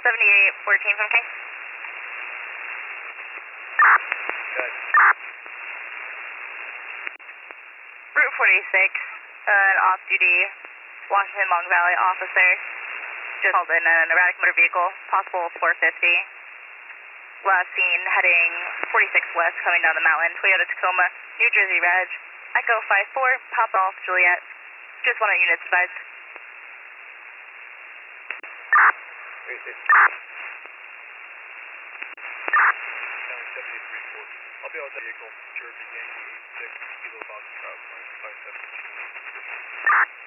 7814 from King. Good. Route 46, an off-duty Washington Long Valley officer just called in an erratic motor vehicle, possible 450. Last seen heading 46 west coming down the mountain, Toyota Tacoma, New Jersey reg, Echo 54, Pop Golf, Juliet. Just 1 units advised. Wait, it's 7834. I'll be out the vehicle, Jersey Yankee 86, Kilo Fox South, 572.